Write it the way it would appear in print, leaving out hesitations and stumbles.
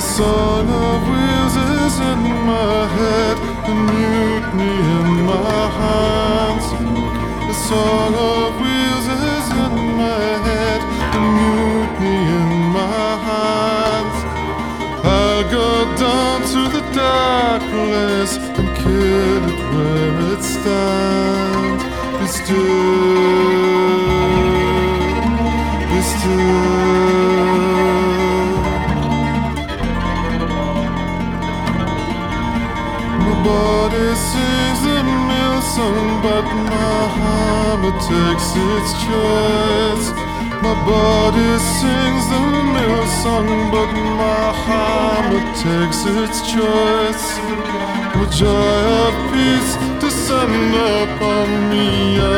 song of wheels is in my head, the mutiny in my hands. The song of wheels is in my head, the mutiny in my hands. I'll go down to the dark place and kill it where it stands. Be still, be still. My body sings the mill song, but my hammer takes its choice. My body sings the mill song, but my hammer takes its choice. The joy of peace descend upon me.